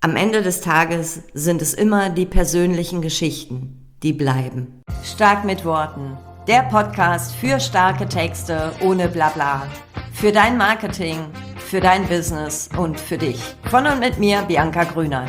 Am Ende des Tages sind es immer die persönlichen Geschichten, die bleiben. Stark mit Worten. Der Podcast für starke Texte ohne Blabla. Für dein Marketing, für dein Business und für dich. Von und mit mir, Bianca Grünert.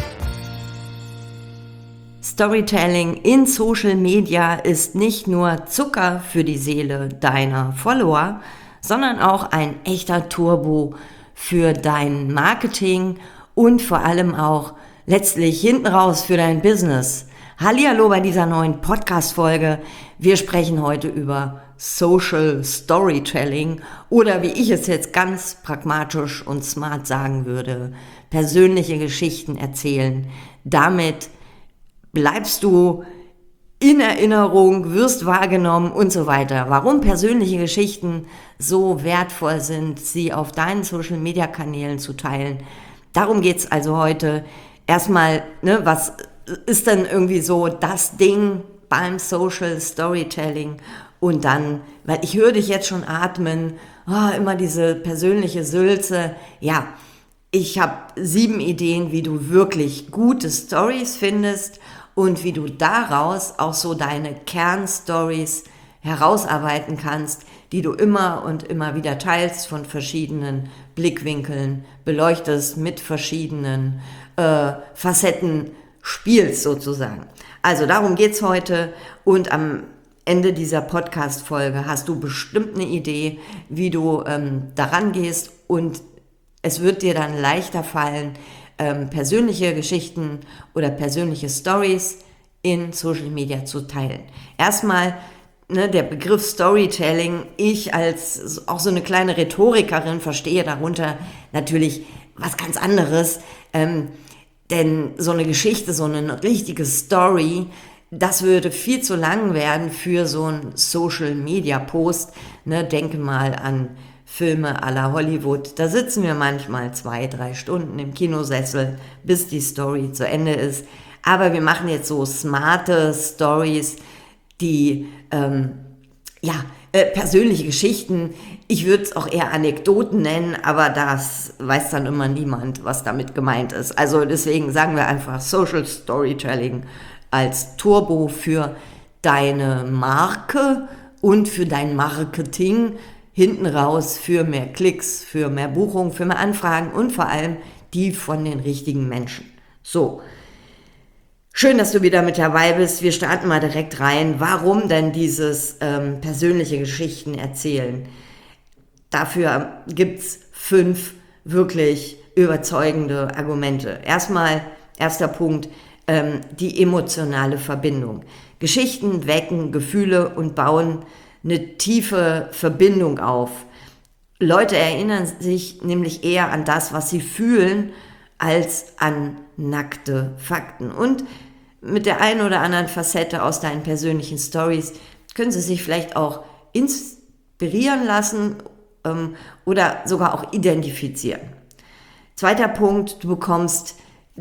Storytelling in Social Media ist nicht nur Zucker für die Seele deiner Follower, sondern auch ein echter Turbo für dein Marketing und vor allem auch letztlich hinten raus für dein Business. Hallihallo bei dieser neuen Podcast-Folge. Wir sprechen heute über Social Storytelling oder wie ich es jetzt ganz pragmatisch und smart sagen würde, persönliche Geschichten erzählen. Damit bleibst du in Erinnerung, wirst wahrgenommen und so weiter. Warum persönliche Geschichten so wertvoll sind, sie auf deinen Social-Media-Kanälen zu teilen. Darum geht's also heute. Erstmal, was ist denn irgendwie so das Ding beim Social Storytelling? Und dann, weil ich höre dich jetzt schon atmen, immer diese persönliche Sülze. Ja, ich habe 7 Ideen, wie du wirklich gute Stories findest und wie du daraus auch so deine Kernstories herausarbeiten kannst, die du immer und immer wieder teilst, von verschiedenen Blickwinkeln beleuchtest, mit verschiedenen Facetten spielst sozusagen. Also darum geht's heute und am Ende dieser Podcast-Folge hast du bestimmt eine Idee, wie du daran gehst und es wird dir dann leichter fallen, persönliche Geschichten oder persönliche Stories in Social Media zu teilen. Erstmal der Begriff Storytelling, ich als auch so eine kleine Rhetorikerin verstehe darunter natürlich was ganz anderes, denn so eine Geschichte, so eine richtige Story, das würde viel zu lang werden für so einen Social-Media-Post. Denke mal an Filme à la Hollywood, da sitzen wir manchmal 2-3 Stunden im Kinosessel, bis die Story zu Ende ist. Aber wir machen jetzt so smarte Stories, die persönliche Geschichten, ich würde es auch eher Anekdoten nennen, aber das weiß dann immer niemand, was damit gemeint ist. Also deswegen sagen wir einfach Social Storytelling als Turbo für deine Marke und für dein Marketing, hinten raus für mehr Klicks, für mehr Buchungen, für mehr Anfragen und vor allem die von den richtigen Menschen. So, schön, dass du wieder mit dabei bist. Wir starten mal direkt rein. Warum denn dieses persönliche Geschichten erzählen? Dafür gibt's 5 wirklich überzeugende Argumente. Erster Punkt, die emotionale Verbindung. Geschichten wecken Gefühle und bauen eine tiefe Verbindung auf. Leute erinnern sich nämlich eher an das, was sie fühlen, als an nackte Fakten. Und mit der einen oder anderen Facette aus deinen persönlichen Stories können sie sich vielleicht auch inspirieren lassen oder sogar auch identifizieren. Zweiter Punkt, du bekommst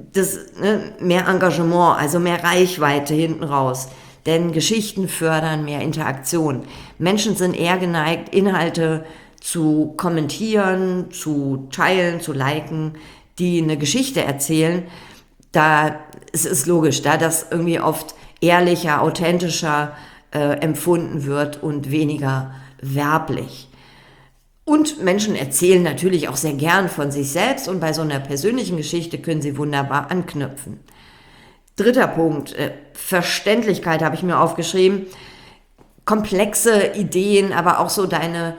mehr Engagement, also mehr Reichweite hinten raus. Denn Geschichten fördern mehr Interaktion. Menschen sind eher geneigt, Inhalte zu kommentieren, zu teilen, zu liken, die eine Geschichte erzählen. Es ist logisch, da das irgendwie oft ehrlicher, authentischer empfunden wird und weniger werblich. Und Menschen erzählen natürlich auch sehr gern von sich selbst und bei so einer persönlichen Geschichte können sie wunderbar anknüpfen. Dritter Punkt, Verständlichkeit habe ich mir aufgeschrieben. Komplexe Ideen, aber auch so deine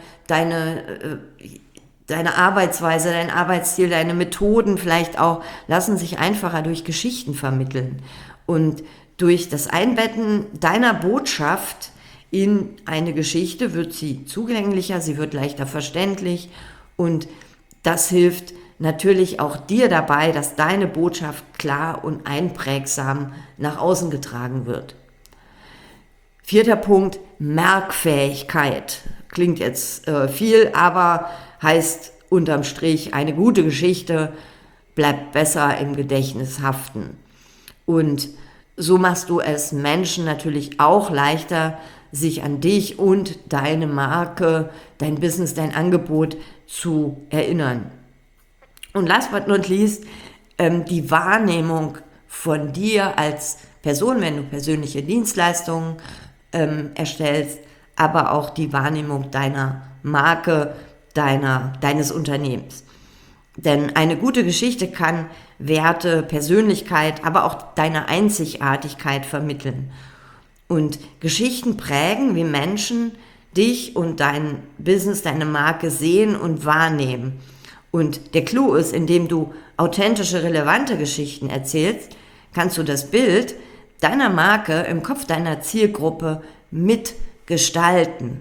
Arbeitsweise, dein Arbeitsstil, deine Methoden vielleicht auch, lassen sich einfacher durch Geschichten vermitteln. Und durch das Einbetten deiner Botschaft in eine Geschichte wird sie zugänglicher, sie wird leichter verständlich und das hilft natürlich auch dir dabei, dass deine Botschaft klar und einprägsam nach außen getragen wird. 4. Punkt, Merkfähigkeit. Klingt jetzt viel, aber heißt unterm Strich, eine gute Geschichte bleibt besser im Gedächtnis haften. Und so machst du es Menschen natürlich auch leichter, sich an dich und deine Marke, dein Business, dein Angebot zu erinnern. Und last but not least, die Wahrnehmung von dir als Person, wenn du persönliche Dienstleistungen erstellst, aber auch die Wahrnehmung deiner Marke, deines Unternehmens. Denn eine gute Geschichte kann Werte, Persönlichkeit, aber auch deine Einzigartigkeit vermitteln. Und Geschichten prägen, wie Menschen dich und dein Business, deine Marke sehen und wahrnehmen. Und der Clou ist, indem du authentische, relevante Geschichten erzählst, kannst du das Bild deiner Marke im Kopf deiner Zielgruppe mitgestalten.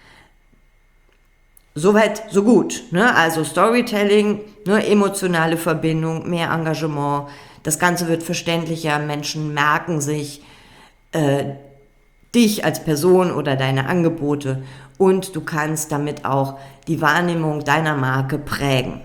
Soweit, so gut. Ne? Also Storytelling, ne? Emotionale Verbindung, mehr Engagement. Das Ganze wird verständlicher. Menschen merken sich dich als Person oder deine Angebote und du kannst damit auch die Wahrnehmung deiner Marke prägen.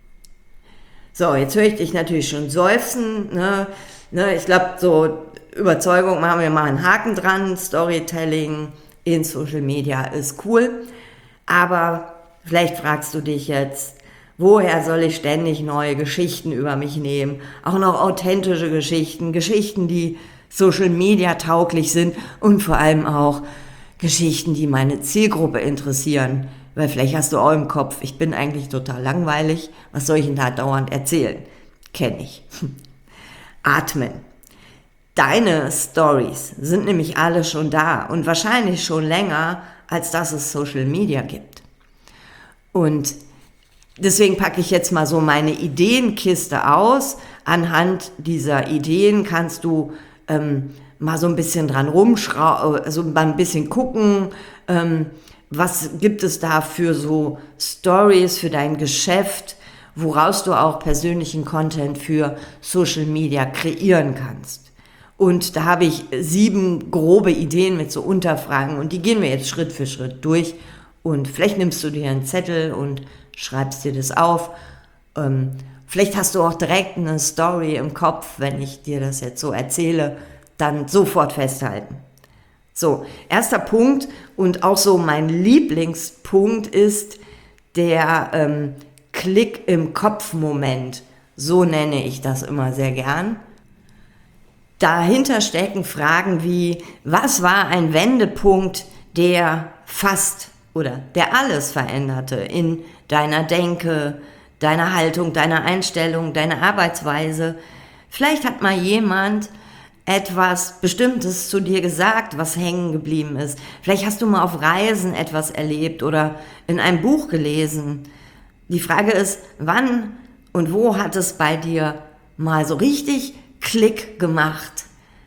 So, jetzt höre ich dich natürlich schon seufzen. Ne? Ich glaube, so Überzeugung, machen wir mal einen Haken dran. Storytelling in Social Media ist cool, aber vielleicht fragst du dich jetzt, woher soll ich ständig neue Geschichten über mich nehmen? Auch noch authentische Geschichten, die Social Media tauglich sind und vor allem auch Geschichten, die meine Zielgruppe interessieren. Weil vielleicht hast du auch im Kopf, ich bin eigentlich total langweilig, was soll ich denn da dauernd erzählen? Kenn ich. Atmen. Deine Stories sind nämlich alle schon da und wahrscheinlich schon länger, als dass es Social Media gibt. Und deswegen packe ich jetzt mal so meine Ideenkiste aus. Anhand dieser Ideen kannst du mal so ein bisschen dran rumschrauben, also mal ein bisschen gucken, was gibt es da für so Stories für dein Geschäft, woraus du auch persönlichen Content für Social Media kreieren kannst. Und da habe ich 7 grobe Ideen mit so Unterfragen und die gehen wir jetzt Schritt für Schritt durch. Und vielleicht nimmst du dir einen Zettel und schreibst dir das auf. Vielleicht hast du auch direkt eine Story im Kopf, wenn ich dir das jetzt so erzähle, dann sofort festhalten. So, erster Punkt und auch so mein Lieblingspunkt ist der Klick im Kopf-Moment. So nenne ich das immer sehr gern. Dahinter stecken Fragen wie, was war ein Wendepunkt, der fast oder der alles veränderte in deiner Denke, deiner Haltung, deiner Einstellung, deiner Arbeitsweise. Vielleicht hat mal jemand etwas Bestimmtes zu dir gesagt, was hängen geblieben ist. Vielleicht hast du mal auf Reisen etwas erlebt oder in einem Buch gelesen. Die Frage ist, wann und wo hat es bei dir mal so richtig Klick gemacht?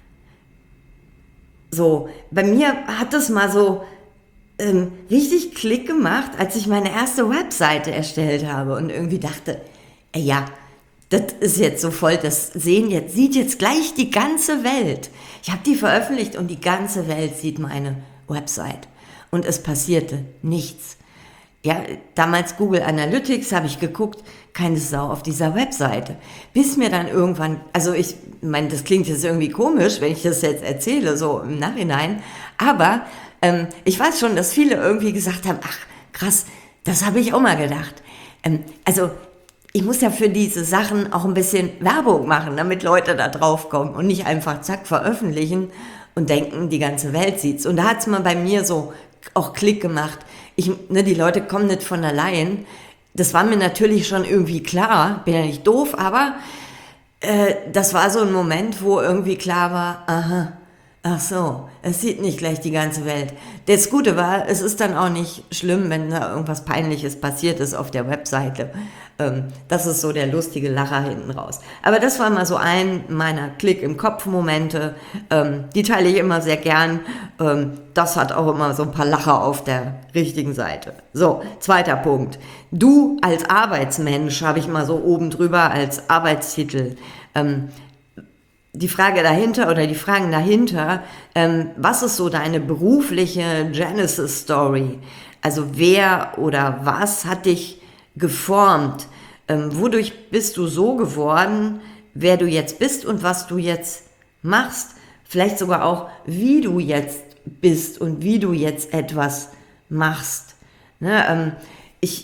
So, bei mir hat es mal so richtig Klick gemacht, als ich meine erste Webseite erstellt habe und irgendwie dachte, ja, das ist jetzt so voll, sieht jetzt gleich die ganze Welt. Ich habe die veröffentlicht und die ganze Welt sieht meine Website. Und es passierte nichts. Ja, damals Google Analytics habe ich geguckt, keine Sau auf dieser Webseite. Bis mir dann irgendwann, also ich meine, das klingt jetzt irgendwie komisch, wenn ich das jetzt erzähle, so im Nachhinein, aber ich weiß schon, dass viele irgendwie gesagt haben, ach krass, das habe ich auch mal gedacht. Also ich muss ja für diese Sachen auch ein bisschen Werbung machen, damit Leute da drauf kommen und nicht einfach zack veröffentlichen und denken, die ganze Welt sieht's. Und da hat's mal bei mir so auch Klick gemacht. Die Leute kommen nicht von allein. Das war mir natürlich schon irgendwie klar, bin ja nicht doof, aber das war so ein Moment, wo irgendwie klar war, aha, ach so, es sieht nicht gleich die ganze Welt. Das Gute war, es ist dann auch nicht schlimm, wenn da irgendwas Peinliches passiert ist auf der Webseite. Das ist so der lustige Lacher hinten raus. Aber das war mal so ein meiner Klick-im-Kopf-Momente. Die teile ich immer sehr gern. Das hat auch immer so ein paar Lacher auf der richtigen Seite. So, zweiter Punkt. Du als Arbeitsmensch habe ich mal so oben drüber als Arbeitstitel. Die Frage dahinter oder die Fragen dahinter, was ist so deine berufliche Genesis-Story? Also wer oder was hat dich geformt? Wodurch bist du so geworden, wer du jetzt bist und was du jetzt machst? Vielleicht sogar auch, wie du jetzt bist und wie du jetzt etwas machst. Ne? Ich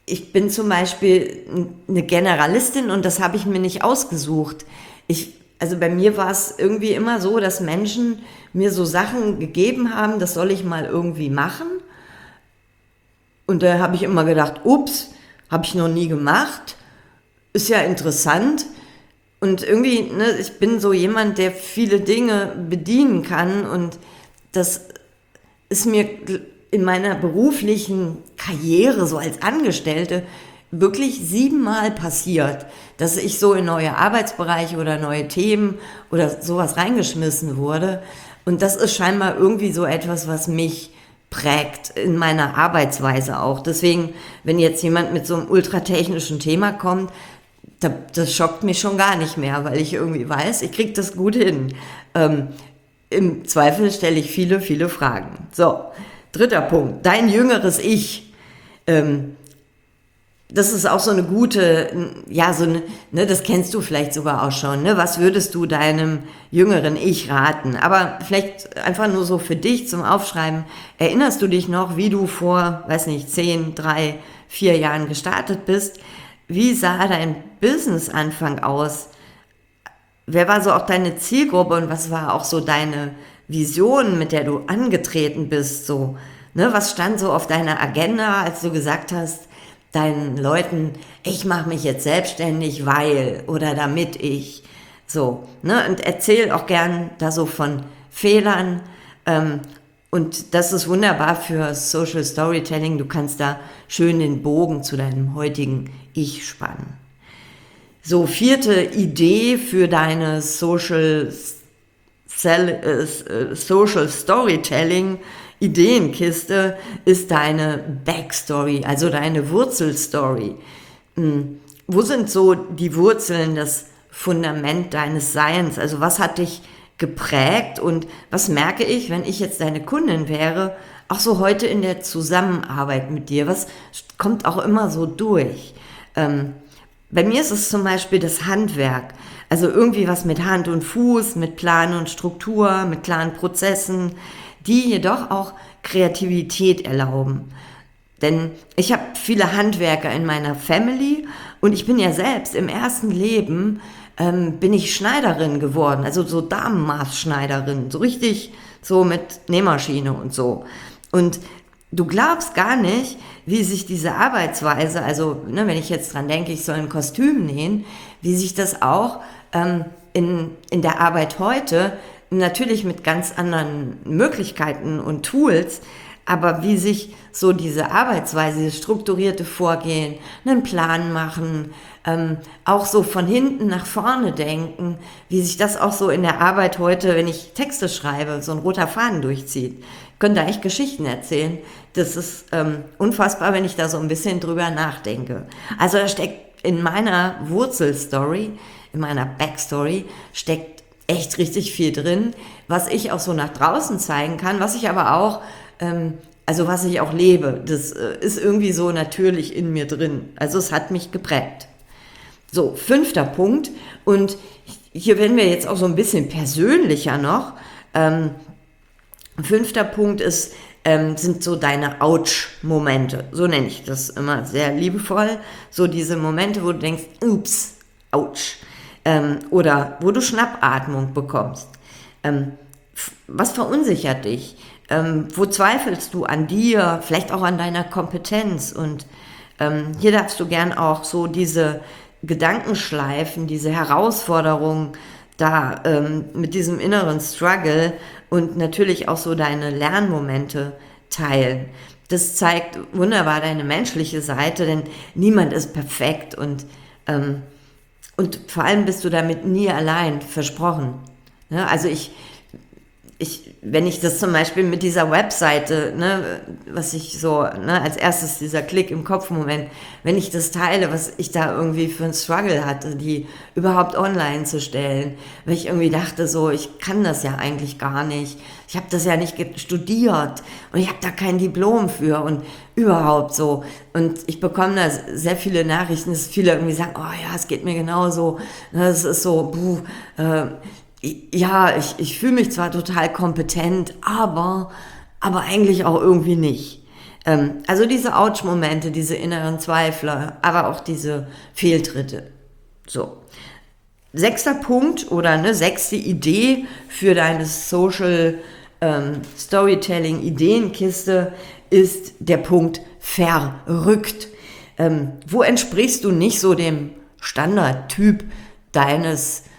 ich bin zum Beispiel eine Generalistin und das habe ich mir nicht ausgesucht. Also bei mir war es irgendwie immer so, dass Menschen mir so Sachen gegeben haben, das soll ich mal irgendwie machen. Und da habe ich immer gedacht, ups, habe ich noch nie gemacht, ist ja interessant. Und irgendwie, ne, ich bin so jemand, der viele Dinge bedienen kann und das ist mir in meiner beruflichen Karriere so als Angestellte wirklich 7-mal passiert, dass ich so in neue Arbeitsbereiche oder neue Themen oder sowas reingeschmissen wurde. Und das ist scheinbar irgendwie so etwas, was mich prägt in meiner Arbeitsweise auch. Deswegen, wenn jetzt jemand mit so einem ultratechnischen Thema kommt, das schockt mich schon gar nicht mehr, weil ich irgendwie weiß, ich kriege das gut hin. Im Zweifel stelle ich viele, viele Fragen. So, 3. Punkt, dein jüngeres Ich. Das ist auch so eine gute, ja, so eine, ne, das kennst du vielleicht sogar auch schon, ne? Was würdest du deinem jüngeren Ich raten? Aber vielleicht einfach nur so für dich zum Aufschreiben. Erinnerst du dich noch, wie du vor, weiß nicht, 10, 3, 4 Jahren gestartet bist? Wie sah dein Business-Anfang aus? Wer war so auch deine Zielgruppe und was war auch so deine Vision, mit der du angetreten bist? So, ne, was stand so auf deiner Agenda, als du gesagt hast, deinen Leuten, ich mache mich jetzt selbstständig, weil oder damit ich, so, ne, und erzähl auch gern da so von Fehlern, und das ist wunderbar für Social Storytelling, du kannst da schön den Bogen zu deinem heutigen Ich spannen. So, 4. Idee für deine Social Storytelling Ideenkiste ist deine Backstory, also deine Wurzelstory. Wo sind so die Wurzeln, das Fundament deines Seins? Also was hat dich geprägt und was merke ich, wenn ich jetzt deine Kundin wäre, auch so heute in der Zusammenarbeit mit dir? Was kommt auch immer so durch? Bei mir ist es zum Beispiel das Handwerk, also irgendwie was mit Hand und Fuß, mit Plan und Struktur, mit klaren Prozessen, die jedoch auch Kreativität erlauben. Denn ich habe viele Handwerker in meiner Family und ich bin ja selbst im ersten Leben bin ich Schneiderin geworden, also so Damenmaßschneiderin, so richtig so mit Nähmaschine und so. Und du glaubst gar nicht, wie sich diese Arbeitsweise, also ne, wenn ich jetzt dran denke, ich soll ein Kostüm nähen, wie sich das auch in der Arbeit heute, natürlich mit ganz anderen Möglichkeiten und Tools, aber wie sich so diese Arbeitsweise, dieses strukturierte Vorgehen, einen Plan machen, auch so von hinten nach vorne denken, wie sich das auch so in der Arbeit heute, wenn ich Texte schreibe, so ein roter Faden durchzieht. Ich könnte da echt Geschichten erzählen. Das ist unfassbar, wenn ich da so ein bisschen drüber nachdenke. Also da steckt in meiner Wurzelstory, in meiner Backstory, steckt echt richtig viel drin, was ich auch so nach draußen zeigen kann, was ich aber auch, also was ich auch lebe. Das ist irgendwie so natürlich in mir drin. Also es hat mich geprägt. So, 5. Punkt. Und hier werden wir jetzt auch so ein bisschen persönlicher noch. 5. Punkt ist, sind so deine Ouch-Momente. So nenne ich das immer sehr liebevoll. So diese Momente, wo du denkst, ups, ouch. Oder wo du Schnappatmung bekommst. Was verunsichert dich? Wo zweifelst du an dir? Vielleicht auch an deiner Kompetenz. Und hier darfst du gern auch so diese Gedankenschleifen, diese Herausforderungen da mit diesem inneren Struggle und natürlich auch so deine Lernmomente teilen. Das zeigt wunderbar deine menschliche Seite, denn niemand ist perfekt und vor allem bist du damit nie allein, versprochen. Ja, also wenn ich das zum Beispiel mit dieser Webseite, ne, was ich so, ne, als erstes dieser Klick im Kopf-Moment, wenn ich das teile, was ich da irgendwie für einen Struggle hatte, die überhaupt online zu stellen, weil ich irgendwie dachte so, ich kann das ja eigentlich gar nicht, ich habe das ja nicht studiert und ich habe da kein Diplom für und überhaupt so. Und ich bekomme da sehr viele Nachrichten, dass viele irgendwie sagen, oh ja, es geht mir genauso, es ist so, ja, ich fühle mich zwar total kompetent, aber eigentlich auch irgendwie nicht. Also diese Ouch-Momente, diese inneren Zweifler, aber auch diese Fehltritte. So. 6. Punkt oder eine 6. Idee für deine Social Storytelling Ideenkiste ist der Punkt verrückt. Wo entsprichst du nicht so dem Standardtyp deiner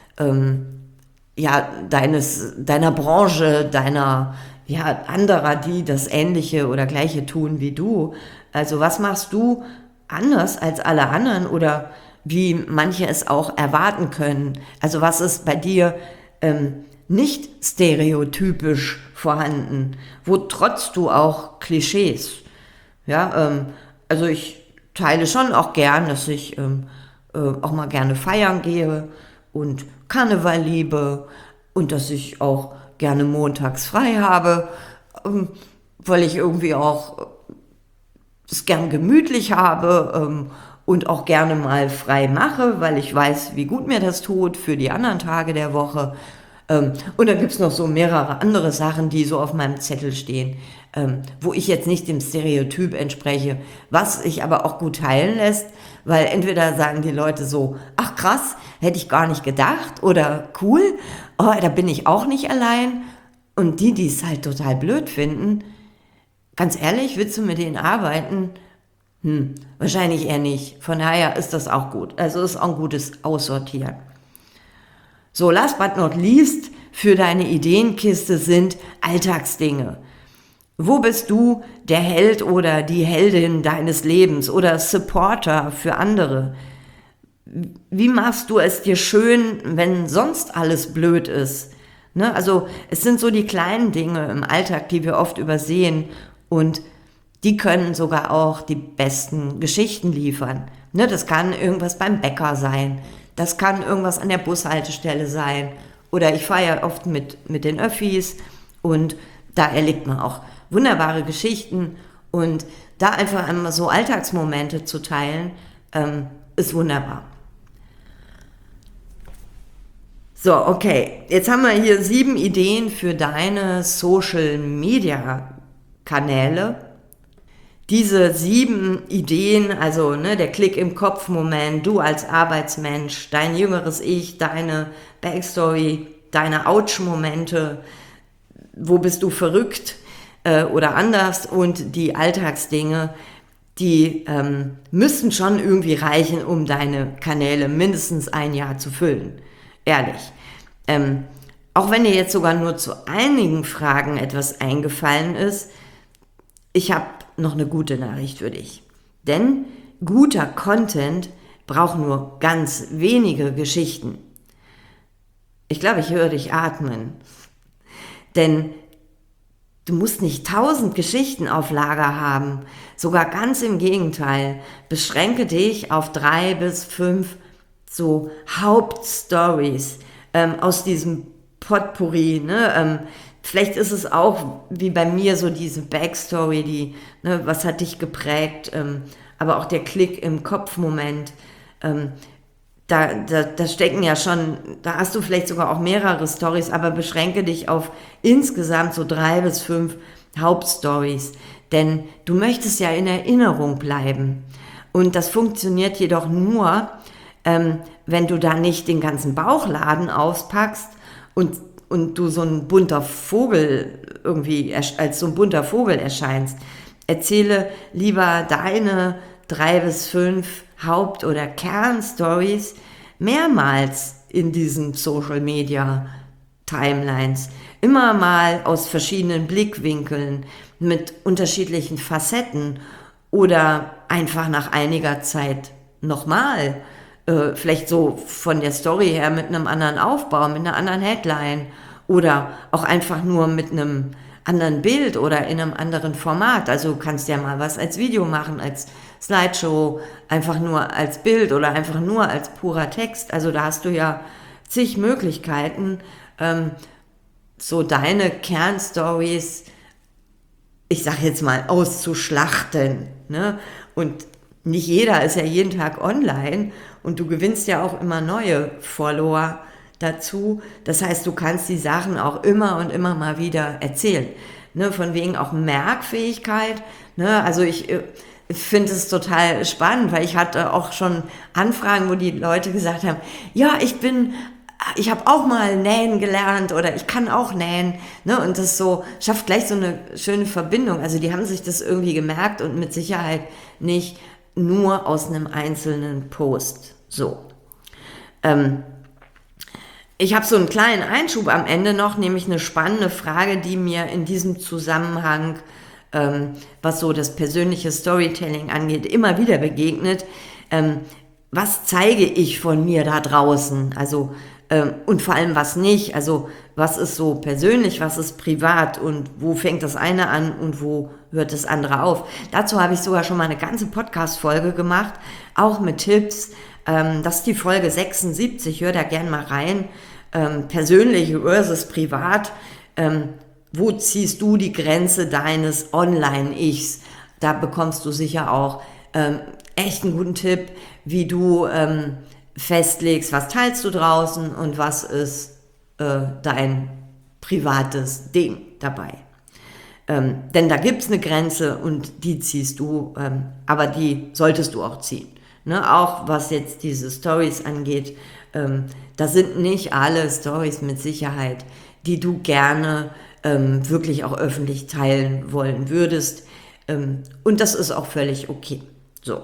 Branche, anderer, die das Ähnliche oder Gleiche tun wie du? Also was machst du anders als alle anderen oder wie manche es auch erwarten können? Also was ist bei dir nicht stereotypisch vorhanden? Wo trotzt du auch Klischees? Ja, also ich teile schon auch gern, dass ich auch mal gerne feiern gehe und Karneval liebe und dass ich auch gerne montags frei habe, weil ich irgendwie auch es gern gemütlich habe und auch gerne mal frei mache, weil ich weiß, wie gut mir das tut für die anderen Tage der Woche. Und dann gibt es noch so mehrere andere Sachen, die so auf meinem Zettel stehen, wo ich jetzt nicht dem Stereotyp entspreche, was sich aber auch gut teilen lässt, weil entweder sagen die Leute so, ach krass, hätte ich gar nicht gedacht oder cool, oh, da bin ich auch nicht allein. Und die es halt total blöd finden, ganz ehrlich, willst du mit denen arbeiten? Wahrscheinlich eher nicht. Von daher ist das auch gut. Also ist auch ein gutes Aussortieren. So, last but not least, für deine Ideenkiste sind Alltagsdinge. Wo bist du der Held oder die Heldin deines Lebens oder Supporter für andere? Wie machst du es dir schön, wenn sonst alles blöd ist? Ne? Also es sind so die kleinen Dinge im Alltag, die wir oft übersehen und die können sogar auch die besten Geschichten liefern. Ne? Das kann irgendwas beim Bäcker sein, das kann irgendwas an der Bushaltestelle sein oder ich fahre ja oft mit den Öffis und da erlebt man auch wunderbare Geschichten und da einfach einmal so Alltagsmomente zu teilen, ist wunderbar. So, okay, jetzt haben wir hier 7 Ideen für deine Social-Media-Kanäle. Diese 7 Ideen, also der Klick im Kopf-Moment, du als Arbeitsmensch, dein jüngeres Ich, deine Backstory, deine Ouch-Momente, wo bist du verrückt oder anders und die Alltagsdinge, die müssten schon irgendwie reichen, um deine Kanäle mindestens ein Jahr zu füllen. Ehrlich. Auch wenn dir jetzt sogar nur zu einigen Fragen etwas eingefallen ist, ich habe noch eine gute Nachricht für dich. Denn guter Content braucht nur ganz wenige Geschichten. Ich glaube, ich höre dich atmen. Denn du musst nicht 1000 Geschichten auf Lager haben. Sogar ganz im Gegenteil. Beschränke dich auf 3 bis 5 so Hauptstories aus diesem Potpourri. Vielleicht ist es auch wie bei mir so diese Backstory, was hat dich geprägt, aber auch der Klick im Kopf-Moment. Da stecken ja schon, da hast du vielleicht sogar auch mehrere Stories, aber beschränke dich auf insgesamt so 3 bis 5 Hauptstories. Denn du möchtest ja in Erinnerung bleiben. Und das funktioniert jedoch nur, wenn du da nicht den ganzen Bauchladen auspackst und du so ein bunter Vogel irgendwie als so ein bunter Vogel erscheinst. Erzähle lieber deine 3 bis 5 Haupt- oder Kernstories mehrmals in diesen Social Media Timelines. Immer mal aus verschiedenen Blickwinkeln, mit unterschiedlichen Facetten oder einfach nach einiger Zeit nochmal. Vielleicht so von der Story her mit einem anderen Aufbau, mit einer anderen Headline oder auch einfach nur mit einem anderen Bild oder in einem anderen Format. Also du kannst ja mal was als Video machen, als Slideshow, einfach nur als Bild oder einfach nur als purer Text. Also da hast du ja zig Möglichkeiten, so deine Kernstories, ich sag jetzt mal, auszuschlachten. Ne? Und nicht jeder ist ja jeden Tag online und du gewinnst ja auch immer neue Follower dazu. Das heißt, du kannst die Sachen auch immer und immer mal wieder erzählen. Ne? Von wegen auch Merkfähigkeit. Ne? Also ich finde es total spannend, weil ich hatte auch schon Anfragen, wo die Leute gesagt haben, ja, ich habe auch mal nähen gelernt oder ich kann auch nähen, ne? Und das so schafft gleich so eine schöne Verbindung. Also die haben sich das irgendwie gemerkt und mit Sicherheit nicht nur aus einem einzelnen Post. So. Ich habe so einen kleinen Einschub am Ende noch, nämlich eine spannende Frage, die mir in diesem Zusammenhang, was so das persönliche Storytelling angeht, immer wieder begegnet. Was zeige ich von mir da draußen? Also und vor allem was nicht, also was ist so persönlich, was ist privat und wo fängt das eine an und wo hört das andere auf. Dazu habe ich sogar schon mal eine ganze Podcast-Folge gemacht, auch mit Tipps. Das ist die Folge 76, hör da gern mal rein. Persönlich versus privat. Wo ziehst du die Grenze deines Online-Ichs? Da bekommst du sicher auch echt einen guten Tipp, wie du festlegst, was teilst du draußen und was ist dein privates Ding dabei. Denn da gibt es eine Grenze und die ziehst du, aber die solltest du auch ziehen. Ne? Auch was jetzt diese Stories angeht, da sind nicht alle Stories mit Sicherheit, die du gerne wirklich auch öffentlich teilen wollen würdest. Und das ist auch völlig okay. So.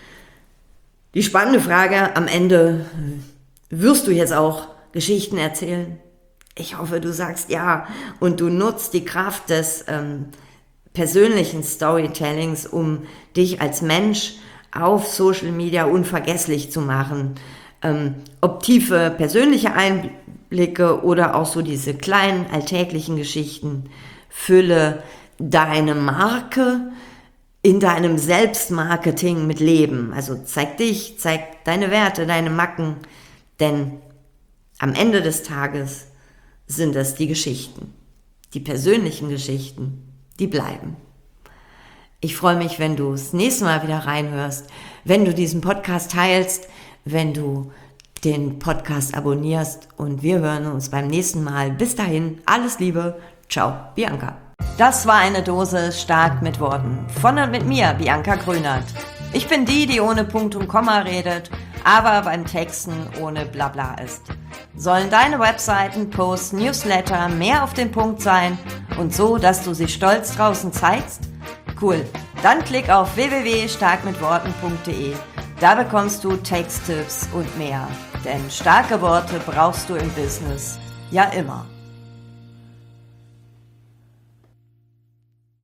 Die spannende Frage am Ende, wirst du jetzt auch Geschichten erzählen? Ich hoffe, du sagst ja und du nutzt die Kraft des persönlichen Storytellings, um dich als Mensch auf Social Media unvergesslich zu machen. Ob tiefe persönliche Einblicke oder auch so diese kleinen alltäglichen Geschichten, fülle deine Marke in deinem Selbstmarketing mit Leben. Also zeig dich, zeig deine Werte, deine Macken, denn am Ende des Tages sind es die Geschichten, die persönlichen Geschichten, die bleiben. Ich freue mich, wenn du das nächste Mal wieder reinhörst, wenn du diesen Podcast teilst, wenn du den Podcast abonnierst und wir hören uns beim nächsten Mal. Bis dahin, alles Liebe, ciao, Bianca. Das war eine Dose stark mit Worten. Von und mit mir, Bianca Grünert. Ich bin die ohne Punkt und Komma redet, aber beim Texten ohne Blabla ist. Sollen deine Webseiten, Posts, Newsletter mehr auf den Punkt sein und so, dass du sie stolz draußen zeigst? Cool, dann klick auf www.starkmitworten.de. Da bekommst du Texttipps und mehr. Denn starke Worte brauchst du im Business ja immer.